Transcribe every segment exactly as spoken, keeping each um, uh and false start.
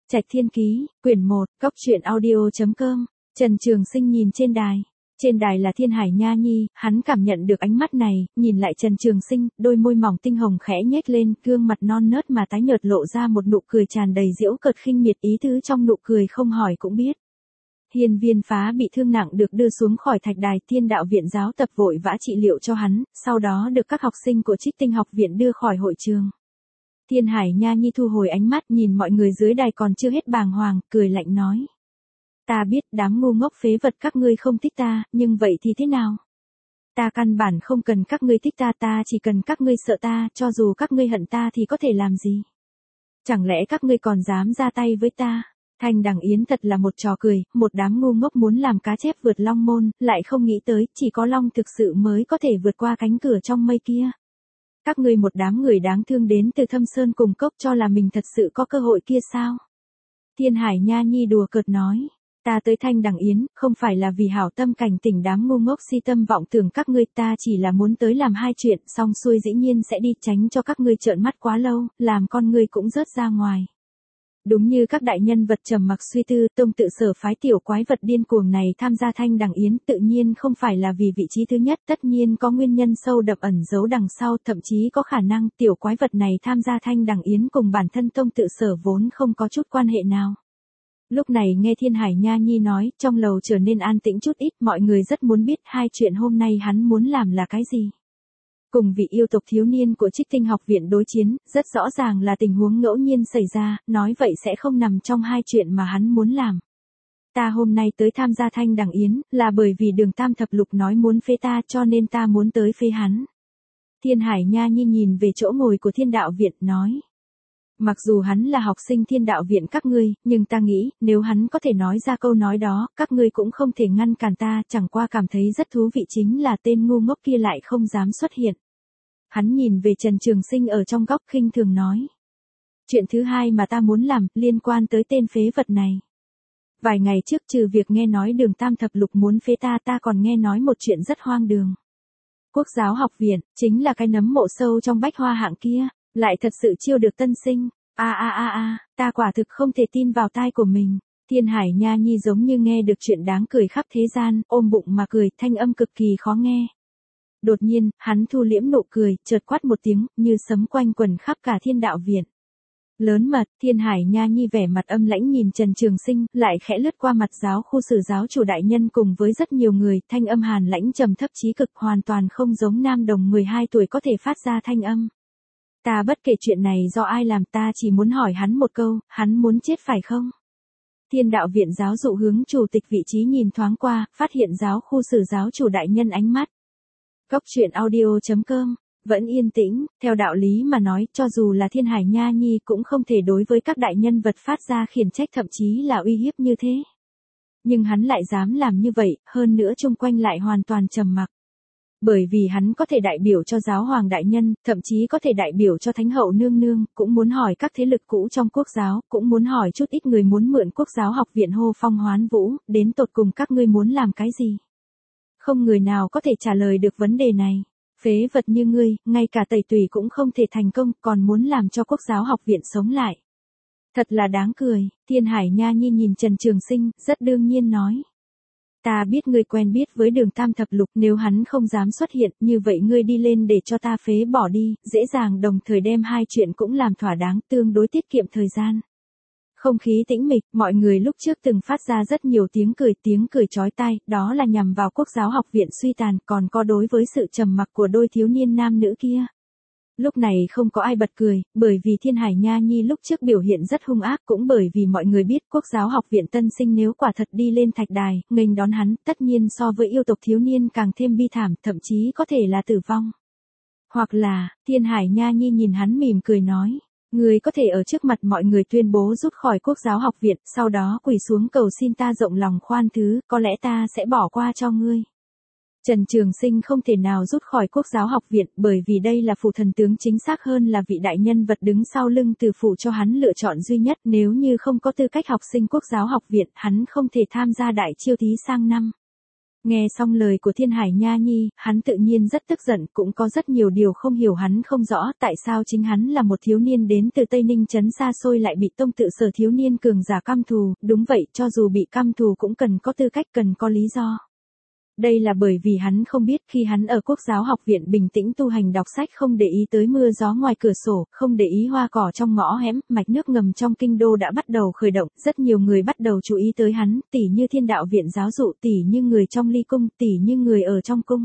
Trạch Thiên Ký, quyển một, cốc truyện audio chấm com. Trần Trường Sinh nhìn trên đài. Trên đài là Thiên Hải Nha Nhi, hắn cảm nhận được ánh mắt này, nhìn lại Trần Trường Sinh, đôi môi mỏng tinh hồng khẽ nhếch lên, gương mặt non nớt mà tái nhợt lộ ra một nụ cười tràn đầy giễu cợt khinh miệt, ý tứ trong nụ cười không hỏi cũng biết. Hiên Viên Phá bị thương nặng được đưa xuống khỏi thạch đài, Thiên Đạo Viện giáo tập vội vã trị liệu cho hắn, sau đó được các học sinh của Trích Tinh học viện đưa khỏi hội trường. Thiên Hải Nha Nhi thu hồi ánh mắt nhìn mọi người dưới đài còn chưa hết bàng hoàng, cười lạnh nói. Ta biết đám ngu ngốc phế vật các ngươi không thích ta, nhưng vậy thì thế nào? Ta căn bản không cần các ngươi thích ta, ta chỉ cần các ngươi sợ ta, cho dù các ngươi hận ta thì có thể làm gì? Chẳng lẽ các ngươi còn dám ra tay với ta? Thanh Đằng Yến thật là một trò cười, một đám ngu ngốc muốn làm cá chép vượt long môn, lại không nghĩ tới, chỉ có long thực sự mới có thể vượt qua cánh cửa trong mây kia. Các ngươi một đám người đáng thương đến từ Thâm Sơn cùng cốc cho là mình thật sự có cơ hội kia sao? Thiên Hải Nha Nhi đùa cợt nói. Ta tới Thanh Đằng Yến, không phải là vì hảo tâm cảnh tỉnh đám ngu ngốc si tâm vọng tưởng các ngươi, ta chỉ là muốn tới làm hai chuyện, xong xuôi dĩ nhiên sẽ đi, tránh cho các ngươi trợn mắt quá lâu, làm con ngươi cũng rớt ra ngoài. Đúng như các đại nhân vật trầm mặc suy tư, Tông Tự Sở phái tiểu quái vật điên cuồng này tham gia Thanh Đằng Yến tự nhiên không phải là vì vị trí thứ nhất, tất nhiên có nguyên nhân sâu đậm ẩn giấu đằng sau, thậm chí có khả năng tiểu quái vật này tham gia Thanh Đằng Yến cùng bản thân Tông Tự Sở vốn không có chút quan hệ nào. Lúc này nghe Thiên Hải Nha Nhi nói, trong lầu trở nên an tĩnh chút ít, mọi người rất muốn biết hai chuyện hôm nay hắn muốn làm là cái gì. Cùng vị yêu tộc thiếu niên của Trích Tinh học viện đối chiến, rất rõ ràng là tình huống ngẫu nhiên xảy ra, nói vậy sẽ không nằm trong hai chuyện mà hắn muốn làm. Ta hôm nay tới tham gia Thanh Đằng Yến, là bởi vì Đường Tam Thập Lục nói muốn phế ta, cho nên ta muốn tới phế hắn. Thiên Hải Nha Nhi nhìn về chỗ ngồi của Thiên Đạo Viện, nói. Mặc dù hắn là học sinh Thiên Đạo Viện các ngươi, nhưng ta nghĩ, nếu hắn có thể nói ra câu nói đó, các ngươi cũng không thể ngăn cản ta, chẳng qua cảm thấy rất thú vị chính là tên ngu ngốc kia lại không dám xuất hiện. Hắn nhìn về Trần Trường Sinh ở trong góc khinh thường nói. Chuyện thứ hai mà ta muốn làm, liên quan tới tên phế vật này. Vài ngày trước trừ việc nghe nói Đường Tam Thập Lục muốn phế ta, ta còn nghe nói một chuyện rất hoang đường. Quốc giáo học viện, chính là cái nấm mộ sâu trong bách hoa hạng kia, lại thật sự chiêu được tân sinh. A a a a, ta quả thực không thể tin vào tai của mình. Thiên Hải Nha Nhi giống như nghe được chuyện đáng cười khắp thế gian, ôm bụng mà cười, thanh âm cực kỳ khó nghe. Đột nhiên, hắn thu liễm nụ cười, chợt quát một tiếng, như sấm quanh quần khắp cả Thiên Đạo Viện. Lớn mật, Thiên Hải Nha Nhi vẻ mặt âm lãnh nhìn Trần Trường Sinh, lại khẽ lướt qua mặt giáo khu sử giáo chủ đại nhân cùng với rất nhiều người, thanh âm hàn lãnh trầm thấp chí cực, hoàn toàn không giống nam đồng mười hai tuổi có thể phát ra thanh âm. Ta bất kể chuyện này do ai làm, ta chỉ muốn hỏi hắn một câu, hắn muốn chết phải không? Thiên Đạo Viện giáo dụ hướng chủ tịch vị trí nhìn thoáng qua, phát hiện giáo khu sử giáo chủ đại nhân ánh mắt. Cốc truyện audio chấm com, vẫn yên tĩnh, theo đạo lý mà nói, cho dù là Thiên Hải Nha Nhi cũng không thể đối với các đại nhân vật phát ra khiển trách thậm chí là uy hiếp như thế. Nhưng hắn lại dám làm như vậy, hơn nữa chung quanh lại hoàn toàn trầm mặc. Bởi vì hắn có thể đại biểu cho giáo hoàng đại nhân, thậm chí có thể đại biểu cho thánh hậu nương nương, cũng muốn hỏi các thế lực cũ trong quốc giáo, cũng muốn hỏi chút ít người muốn mượn quốc giáo học viện hô phong hoán vũ, đến tột cùng các ngươi muốn làm cái gì? Không người nào có thể trả lời được vấn đề này. Phế vật như ngươi, ngay cả tẩy tùy cũng không thể thành công, còn muốn làm cho quốc giáo học viện sống lại. Thật là đáng cười. Thiên Hải Nha Nhi nhìn Trần Trường Sinh, rất đương nhiên nói. Ta biết ngươi quen biết với Đường Tam Thập Lục, nếu hắn không dám xuất hiện, như vậy ngươi đi lên để cho ta phế bỏ đi, dễ dàng đồng thời đem hai chuyện cũng làm thỏa đáng, tương đối tiết kiệm thời gian. Không khí tĩnh mịch, mọi người lúc trước từng phát ra rất nhiều tiếng cười, tiếng cười chói tai, đó là nhằm vào quốc giáo học viện suy tàn, còn có đối với sự trầm mặc của đôi thiếu niên nam nữ kia. Lúc này không có ai bật cười, bởi vì Thiên Hải Nha Nhi lúc trước biểu hiện rất hung ác, cũng bởi vì mọi người biết quốc giáo học viện tân sinh nếu quả thật đi lên thạch đài, nghênh đón hắn, tất nhiên so với yêu tộc thiếu niên càng thêm bi thảm, thậm chí có thể là tử vong. Hoặc là, Thiên Hải Nha Nhi nhìn hắn mỉm cười nói, ngươi có thể ở trước mặt mọi người tuyên bố rút khỏi quốc giáo học viện, sau đó quỳ xuống cầu xin ta rộng lòng khoan thứ, có lẽ ta sẽ bỏ qua cho ngươi. Trần Trường Sinh không thể nào rút khỏi quốc giáo học viện, bởi vì đây là phụ thần tướng, chính xác hơn là vị đại nhân vật đứng sau lưng từ phụ cho hắn lựa chọn duy nhất, nếu như không có tư cách học sinh quốc giáo học viện, hắn không thể tham gia đại chiêu thí sang năm. Nghe xong lời của Thiên Hải Nha Nhi, hắn tự nhiên rất tức giận, cũng có rất nhiều điều không hiểu hắn không rõ tại sao chính hắn là một thiếu niên đến từ Tây Ninh trấn xa xôi lại bị tông tự sở thiếu niên cường giả căm thù, đúng vậy, cho dù bị căm thù cũng cần có tư cách, cần có lý do. Đây là bởi vì hắn không biết khi hắn ở Quốc giáo học viện bình tĩnh tu hành đọc sách không để ý tới mưa gió ngoài cửa sổ, không để ý hoa cỏ trong ngõ hẻm, mạch nước ngầm trong kinh đô đã bắt đầu khởi động, rất nhiều người bắt đầu chú ý tới hắn, tỉ như Thiên Đạo viện giáo dụ, tỉ như người trong ly cung, tỉ như người ở trong cung.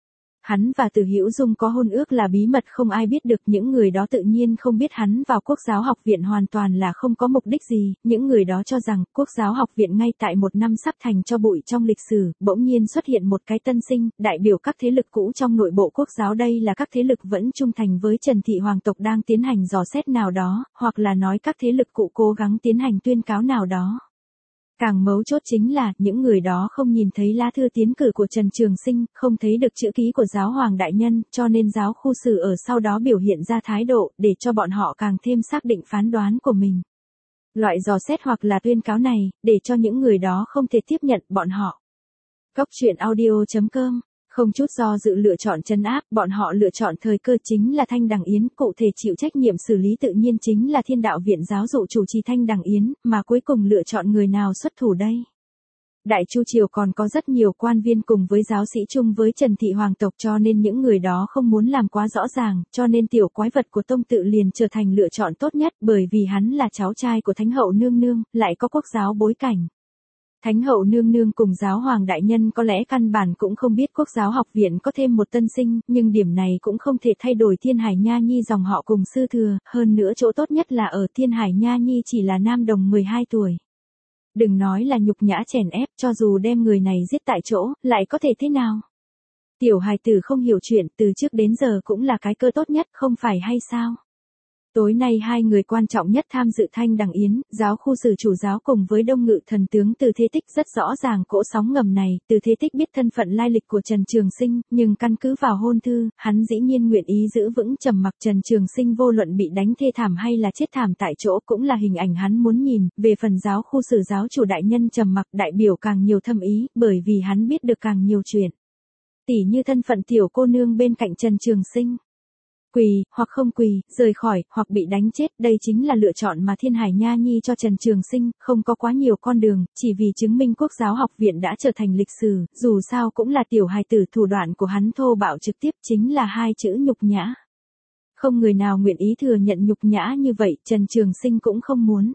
Hắn và Từ Hữu Dung có hôn ước là bí mật không ai biết được, những người đó tự nhiên không biết hắn vào Quốc giáo học viện hoàn toàn là không có mục đích gì, những người đó cho rằng Quốc giáo học viện ngay tại một năm sắp thành cho bụi trong lịch sử, bỗng nhiên xuất hiện một cái tân sinh, đại biểu các thế lực cũ trong nội bộ Quốc giáo, đây là các thế lực vẫn trung thành với Trần Thị Hoàng tộc đang tiến hành dò xét nào đó, hoặc là nói các thế lực cũ cố gắng tiến hành tuyên cáo nào đó. Càng mấu chốt chính là, những người đó không nhìn thấy lá thư tiến cử của Trần Trường Sinh, không thấy được chữ ký của giáo hoàng đại nhân, cho nên giáo khu sử ở sau đó biểu hiện ra thái độ, để cho bọn họ càng thêm xác định phán đoán của mình. Loại dò xét hoặc là tuyên cáo này, để cho những người đó không thể tiếp nhận bọn họ. Cốc truyện audio chấm com Không chút do dự lựa chọn trấn áp, bọn họ lựa chọn thời cơ chính là Thanh Đằng Yến, cụ thể chịu trách nhiệm xử lý tự nhiên chính là Thiên Đạo viện giáo dụ chủ trì Thanh Đằng Yến, mà cuối cùng lựa chọn người nào xuất thủ đây? Đại Chu triều còn có rất nhiều quan viên cùng với giáo sĩ chung với Trần Thị Hoàng tộc, cho nên những người đó không muốn làm quá rõ ràng, cho nên tiểu quái vật của tông tự liền trở thành lựa chọn tốt nhất, bởi vì hắn là cháu trai của Thánh hậu nương nương, lại có quốc giáo bối cảnh. Thánh hậu nương nương cùng giáo hoàng đại nhân có lẽ căn bản cũng không biết Quốc giáo học viện có thêm một tân sinh, nhưng điểm này cũng không thể thay đổi Thiên Hải Nha Nhi dòng họ cùng sư thừa, hơn nữa chỗ tốt nhất là ở Thiên Hải Nha Nhi chỉ là nam đồng mười hai tuổi. Đừng nói là nhục nhã chèn ép, cho dù đem người này giết tại chỗ, lại có thể thế nào? Tiểu hài tử không hiểu chuyện, từ trước đến giờ cũng là cái cơ tốt nhất, không phải hay sao? Tối nay hai người quan trọng nhất tham dự Thanh Đằng Yến, giáo khu sử chủ giáo cùng với Đông Ngự thần tướng Từ Thế Tích, rất rõ ràng cỗ sóng ngầm này, Từ Thế Tích biết thân phận lai lịch của Trần Trường Sinh, nhưng căn cứ vào hôn thư, hắn dĩ nhiên nguyện ý giữ vững trầm mặc. Trần Trường Sinh vô luận bị đánh thê thảm hay là chết thảm tại chỗ cũng là hình ảnh hắn muốn nhìn, về phần giáo khu sử giáo chủ đại nhân trầm mặc, đại biểu càng nhiều thâm ý, bởi vì hắn biết được càng nhiều chuyện. Tỉ như thân phận tiểu cô nương bên cạnh Trần Trường Sinh. Quỳ, hoặc không quỳ, rời khỏi, hoặc bị đánh chết, đây chính là lựa chọn mà Thiên Hải Nha Nhi cho Trần Trường Sinh, không có quá nhiều con đường, chỉ vì chứng minh Quốc giáo học viện đã trở thành lịch sử, dù sao cũng là tiểu hài tử, thủ đoạn của hắn thô bạo trực tiếp chính là hai chữ nhục nhã. Không người nào nguyện ý thừa nhận nhục nhã như vậy, Trần Trường Sinh cũng không muốn.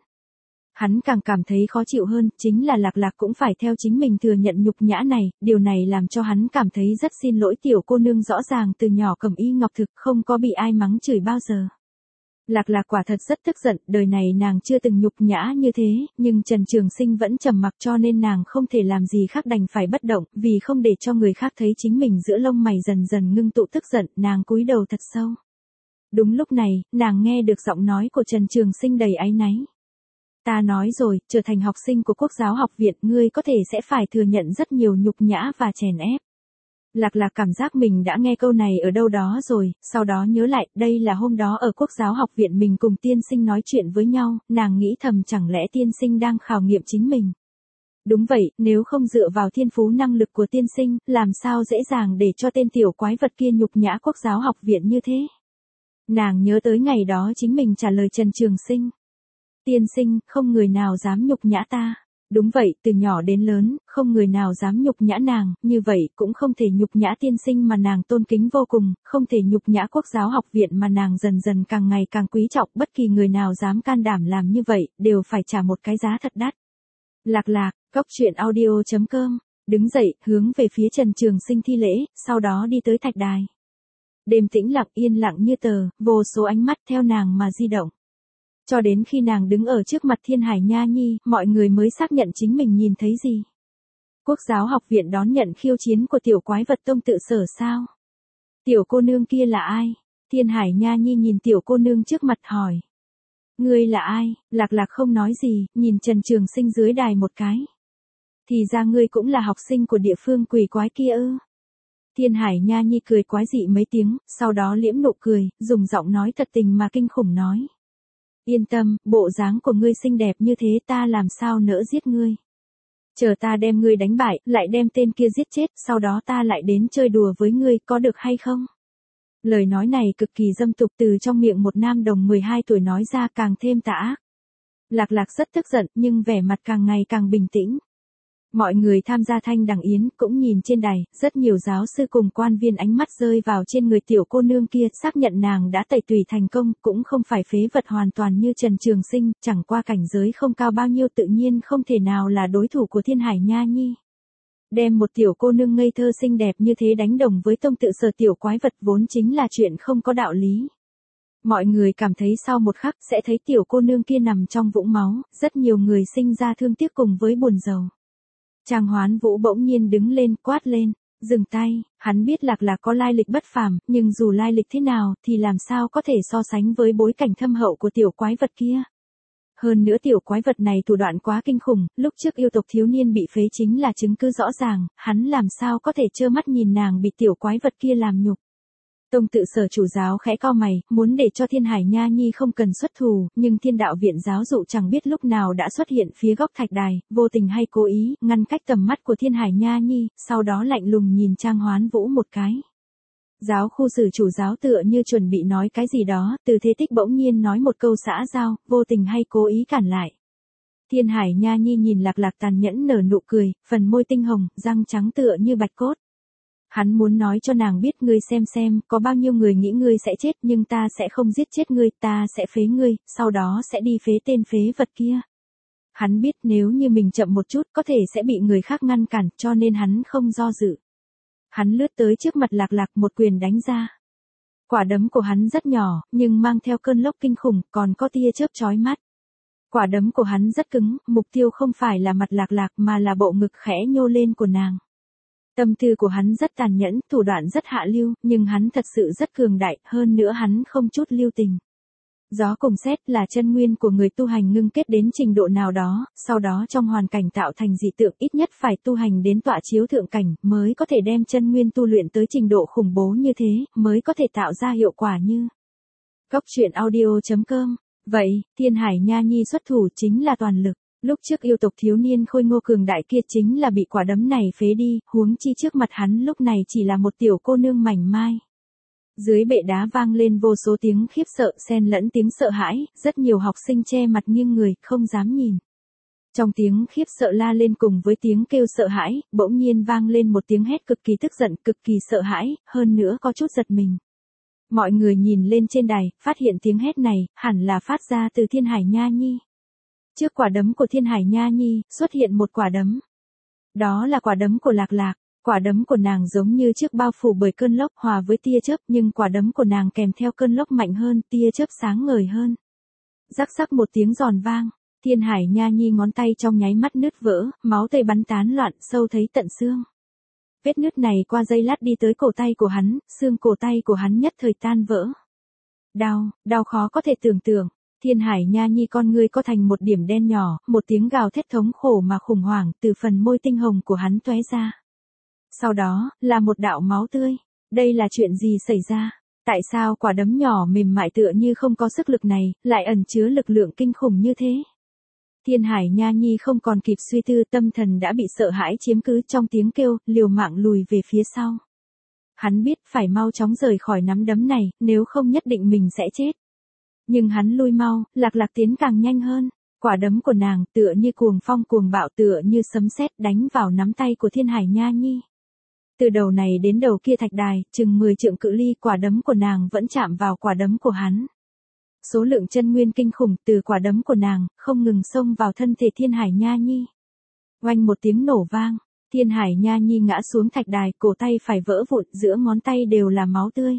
Hắn càng cảm thấy khó chịu hơn, chính là Lạc Lạc cũng phải theo chính mình thừa nhận nhục nhã này, điều này làm cho hắn cảm thấy rất xin lỗi tiểu cô nương, rõ ràng từ nhỏ cầm y ngọc thực, không có bị ai mắng chửi bao giờ. Lạc Lạc quả thật rất tức giận, đời này nàng chưa từng nhục nhã như thế, nhưng Trần Trường Sinh vẫn trầm mặc, cho nên nàng không thể làm gì khác đành phải bất động, vì không để cho người khác thấy chính mình giữa lông mày dần dần ngưng tụ tức giận, nàng cúi đầu thật sâu. Đúng lúc này, nàng nghe được giọng nói của Trần Trường Sinh đầy áy náy. Ta nói rồi, trở thành học sinh của Quốc giáo học viện, ngươi có thể sẽ phải thừa nhận rất nhiều nhục nhã và chèn ép. Lạc Lạc cảm giác mình đã nghe câu này ở đâu đó rồi, sau đó nhớ lại, đây là hôm đó ở Quốc giáo học viện mình cùng tiên sinh nói chuyện với nhau, nàng nghĩ thầm chẳng lẽ tiên sinh đang khảo nghiệm chính mình. Đúng vậy, nếu không dựa vào thiên phú năng lực của tiên sinh, làm sao dễ dàng để cho tên tiểu quái vật kia nhục nhã Quốc giáo học viện như thế. Nàng nhớ tới ngày đó chính mình trả lời Trần Trường Sinh. Tiên sinh, không người nào dám nhục nhã ta. Đúng vậy, từ nhỏ đến lớn, không người nào dám nhục nhã nàng, như vậy cũng không thể nhục nhã tiên sinh mà nàng tôn kính vô cùng, không thể nhục nhã Quốc giáo học viện mà nàng dần dần càng ngày càng quý trọng, bất kỳ người nào dám can đảm làm như vậy, đều phải trả một cái giá thật đắt. Lạc Lạc, cốc truyện audio chấm com, đứng dậy, hướng về phía Trần Trường Sinh thi lễ, sau đó đi tới thạch đài. Đêm tĩnh lặng yên lặng như tờ, vô số ánh mắt theo nàng mà di động. Cho đến khi nàng đứng ở trước mặt Thiên Hải Nha Nhi, mọi người mới xác nhận chính mình nhìn thấy gì. Quốc giáo học viện đón nhận khiêu chiến của tiểu quái vật tông tự sở sao? Tiểu cô nương kia là ai? Thiên Hải Nha Nhi nhìn tiểu cô nương trước mặt hỏi. Ngươi là ai? Lạc Lạc không nói gì, nhìn Trần Trường Sinh dưới đài một cái. Thì ra ngươi cũng là học sinh của địa phương quỷ quái kia ư? Thiên Hải Nha Nhi cười quái dị mấy tiếng, sau đó liễm nụ cười, dùng giọng nói thật tình mà kinh khủng nói. Yên tâm, bộ dáng của ngươi xinh đẹp như thế ta làm sao nỡ giết ngươi. Chờ ta đem ngươi đánh bại, lại đem tên kia giết chết, sau đó ta lại đến chơi đùa với ngươi, có được hay không? Lời nói này cực kỳ dâm tục từ trong miệng một nam đồng mười hai tuổi nói ra càng thêm tà ác. Lạc Lạc rất tức giận nhưng vẻ mặt càng ngày càng bình tĩnh. Mọi người tham gia thanh đằng yến cũng nhìn trên đài, rất nhiều giáo sư cùng quan viên ánh mắt rơi vào trên người tiểu cô nương kia, xác nhận nàng đã tẩy tùy thành công, cũng không phải phế vật hoàn toàn như Trần Trường Sinh, chẳng qua cảnh giới không cao bao nhiêu tự nhiên không thể nào là đối thủ của Thiên Hải Nha Nhi. Đem một tiểu cô nương ngây thơ xinh đẹp như thế đánh đồng với Tông Tự Sở tiểu quái vật vốn chính là chuyện không có đạo lý. Mọi người cảm thấy sau một khắc sẽ thấy tiểu cô nương kia nằm trong vũng máu, rất nhiều người sinh ra thương tiếc cùng với buồn rầu. Trang Hoán Vũ bỗng nhiên đứng lên, quát lên, dừng tay, hắn biết Lạc Lạc có lai lịch bất phàm, nhưng dù lai lịch thế nào thì làm sao có thể so sánh với bối cảnh thâm hậu của tiểu quái vật kia. Hơn nữa tiểu quái vật này thủ đoạn quá kinh khủng, lúc trước yêu tộc thiếu niên bị phế chính là chứng cứ rõ ràng, hắn làm sao có thể trơ mắt nhìn nàng bị tiểu quái vật kia làm nhục. Tông Tự Sở chủ giáo khẽ cau mày, muốn để cho Thiên Hải Nha Nhi không cần xuất thù, nhưng Thiên Đạo Viện giáo dụ chẳng biết lúc nào đã xuất hiện phía góc thạch đài, vô tình hay cố ý, ngăn cách tầm mắt của Thiên Hải Nha Nhi, sau đó lạnh lùng nhìn Trang Hoán Vũ một cái. Giáo khu sử chủ giáo tựa như chuẩn bị nói cái gì đó, Từ Thế Tích bỗng nhiên nói một câu xã giao, vô tình hay cố ý cản lại. Thiên Hải Nha Nhi nhìn Lạc Lạc tàn nhẫn nở nụ cười, phần môi tinh hồng, răng trắng tựa như bạch cốt. Hắn muốn nói cho nàng biết, ngươi xem xem, có bao nhiêu người nghĩ ngươi sẽ chết nhưng ta sẽ không giết chết ngươi, ta sẽ phế ngươi, sau đó sẽ đi phế tên phế vật kia. Hắn biết nếu như mình chậm một chút có thể sẽ bị người khác ngăn cản, cho nên hắn không do dự. Hắn lướt tới trước mặt Lạc Lạc một quyền đánh ra. Quả đấm của hắn rất nhỏ, nhưng mang theo cơn lốc kinh khủng, còn có tia chớp chói mắt. Quả đấm của hắn rất cứng, mục tiêu không phải là mặt Lạc Lạc mà là bộ ngực khẽ nhô lên của nàng. Tâm tư của hắn rất tàn nhẫn, thủ đoạn rất hạ lưu, nhưng hắn thật sự rất cường đại, hơn nữa hắn không chút lưu tình. Gió cùng sét là chân nguyên của người tu hành ngưng kết đến trình độ nào đó, sau đó trong hoàn cảnh tạo thành dị tượng, ít nhất phải tu hành đến tọa chiếu thượng cảnh, mới có thể đem chân nguyên tu luyện tới trình độ khủng bố như thế, mới có thể tạo ra hiệu quả như. Cốc truyện audio chấm com. Vậy, Thiên Hải Nha Nhi xuất thủ chính là toàn lực. Lúc trước yêu tộc thiếu niên khôi ngô cường đại kia chính là bị quả đấm này phế đi, huống chi trước mặt hắn lúc này chỉ là một tiểu cô nương mảnh mai. Dưới bệ đá vang lên vô số tiếng khiếp sợ xen lẫn tiếng sợ hãi, rất nhiều học sinh che mặt nghiêng người, không dám nhìn. Trong tiếng khiếp sợ la lên cùng với tiếng kêu sợ hãi, bỗng nhiên vang lên một tiếng hét cực kỳ tức giận, cực kỳ sợ hãi, hơn nữa có chút giật mình. Mọi người nhìn lên trên đài, phát hiện tiếng hét này, hẳn là phát ra từ Thiên Hải Nha Nhi. Trước quả đấm của Thiên Hải Nha Nhi, xuất hiện một quả đấm. Đó là quả đấm của Lạc Lạc. Quả đấm của nàng giống như trước bao phủ bởi cơn lốc hòa với tia chớp, nhưng quả đấm của nàng kèm theo cơn lốc mạnh hơn, tia chớp sáng ngời hơn. Rắc rắc một tiếng giòn vang, Thiên Hải Nha Nhi ngón tay trong nháy mắt nứt vỡ, máu tươi bắn tán loạn, sâu thấy tận xương. Vết nứt này qua giây lát đi tới cổ tay của hắn, xương cổ tay của hắn nhất thời tan vỡ. Đau, đau khó có thể tưởng tượng. Thiên Hải Nha Nhi con ngươi có thành một điểm đen nhỏ, một tiếng gào thét thống khổ mà khủng hoảng từ phần môi tinh hồng của hắn tóe ra. Sau đó, là một đạo máu tươi. Đây là chuyện gì xảy ra? Tại sao quả đấm nhỏ mềm mại tựa như không có sức lực này, lại ẩn chứa lực lượng kinh khủng như thế? Thiên Hải Nha Nhi không còn kịp suy tư, tâm thần đã bị sợ hãi chiếm cứ, trong tiếng kêu, liều mạng lùi về phía sau. Hắn biết phải mau chóng rời khỏi nắm đấm này, nếu không nhất định mình sẽ chết. Nhưng hắn lui mau, Lạc Lạc tiến càng nhanh hơn. Quả đấm của nàng tựa như cuồng phong cuồng bạo, tựa như sấm sét đánh vào nắm tay của Thiên Hải Nha Nhi. Từ đầu này đến đầu kia thạch đài, chừng mười trượng cự ly, quả đấm của nàng vẫn chạm vào quả đấm của hắn. Số lượng chân nguyên kinh khủng từ quả đấm của nàng, không ngừng xông vào thân thể Thiên Hải Nha Nhi. Oanh một tiếng nổ vang, Thiên Hải Nha Nhi ngã xuống thạch đài, cổ tay phải vỡ vụn, giữa ngón tay đều là máu tươi.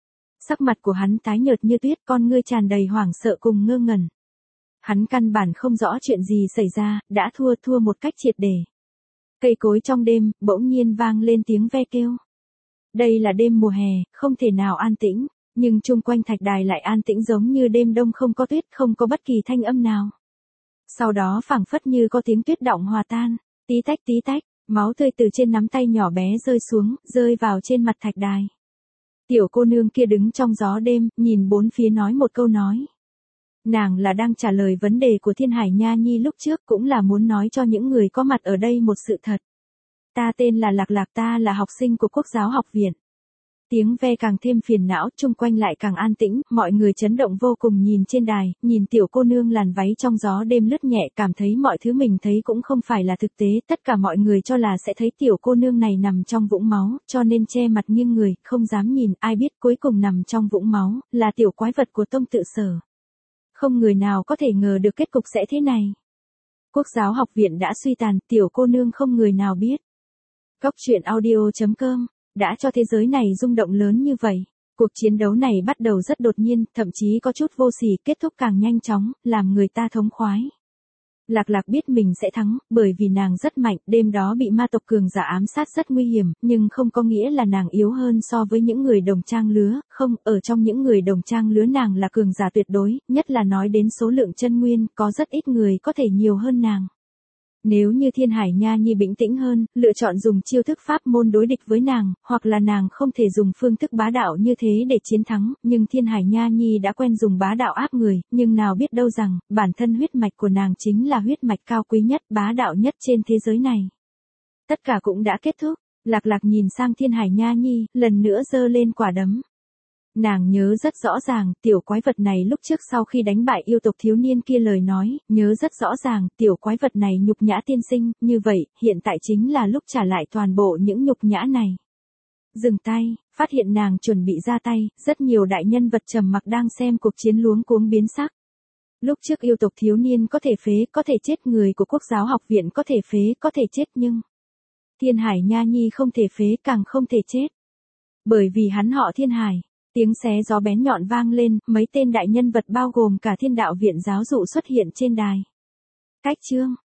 Sắc mặt của hắn tái nhợt như tuyết, con ngươi tràn đầy hoảng sợ cùng ngơ ngẩn. Hắn căn bản không rõ chuyện gì xảy ra, đã thua thua một cách triệt để. Cây cối trong đêm, bỗng nhiên vang lên tiếng ve kêu. Đây là đêm mùa hè, không thể nào an tĩnh, nhưng chung quanh thạch đài lại an tĩnh giống như đêm đông không có tuyết, không có bất kỳ thanh âm nào. Sau đó phảng phất như có tiếng tuyết đọng hòa tan, tí tách tí tách, máu tươi từ trên nắm tay nhỏ bé rơi xuống, rơi vào trên mặt thạch đài. Tiểu cô nương kia đứng trong gió đêm, nhìn bốn phía nói một câu nói. Nàng là đang trả lời vấn đề của Thiên Hải Nha Nhi lúc trước, cũng là muốn nói cho những người có mặt ở đây một sự thật. Ta tên là Lạc Lạc, ta là học sinh của Quốc giáo học viện. Tiếng ve càng thêm phiền não, chung quanh lại càng an tĩnh, mọi người chấn động vô cùng nhìn trên đài, nhìn tiểu cô nương làn váy trong gió đêm lướt nhẹ, cảm thấy mọi thứ mình thấy cũng không phải là thực tế, tất cả mọi người cho là sẽ thấy tiểu cô nương này nằm trong vũng máu, cho nên che mặt nghiêng người, không dám nhìn, ai biết cuối cùng nằm trong vũng máu, là tiểu quái vật của Tông Tự Sở. Không người nào có thể ngờ được kết cục sẽ thế này. Quốc giáo học viện đã suy tàn, tiểu cô nương không người nào biết. Góc truyện audio chấm com đã cho thế giới này rung động lớn như vậy. Cuộc chiến đấu này bắt đầu rất đột nhiên, thậm chí có chút vô sỉ, kết thúc càng nhanh chóng, làm người ta thống khoái. Lạc Lạc biết mình sẽ thắng, bởi vì nàng rất mạnh, đêm đó bị ma tộc cường giả ám sát rất nguy hiểm, nhưng không có nghĩa là nàng yếu hơn so với những người đồng trang lứa, không, ở trong những người đồng trang lứa nàng là cường giả tuyệt đối, nhất là nói đến số lượng chân nguyên, có rất ít người có thể nhiều hơn nàng. Nếu như Thiên Hải Nha Nhi bình tĩnh hơn, lựa chọn dùng chiêu thức pháp môn đối địch với nàng, hoặc là nàng không thể dùng phương thức bá đạo như thế để chiến thắng, nhưng Thiên Hải Nha Nhi đã quen dùng bá đạo áp người, nhưng nào biết đâu rằng, bản thân huyết mạch của nàng chính là huyết mạch cao quý nhất, bá đạo nhất trên thế giới này. Tất cả cũng đã kết thúc, Lạc Lạc nhìn sang Thiên Hải Nha Nhi, lần nữa giơ lên quả đấm. Nàng nhớ rất rõ ràng, tiểu quái vật này lúc trước sau khi đánh bại yêu tộc thiếu niên kia lời nói, nhớ rất rõ ràng, tiểu quái vật này nhục nhã tiên sinh, như vậy, hiện tại chính là lúc trả lại toàn bộ những nhục nhã này. Dừng tay, phát hiện nàng chuẩn bị ra tay, rất nhiều đại nhân vật trầm mặc đang xem cuộc chiến luống cuống biến sắc. Lúc trước yêu tộc thiếu niên có thể phế, có thể chết, người của Quốc giáo học viện có thể phế, có thể chết, nhưng Thiên Hải Nha Nhi không thể phế, càng không thể chết. Bởi vì hắn họ Thiên Hải. Tiếng xé gió bén nhọn vang lên, mấy tên đại nhân vật bao gồm cả Thiên Đạo viện giáo dụ xuất hiện trên đài. Cách chương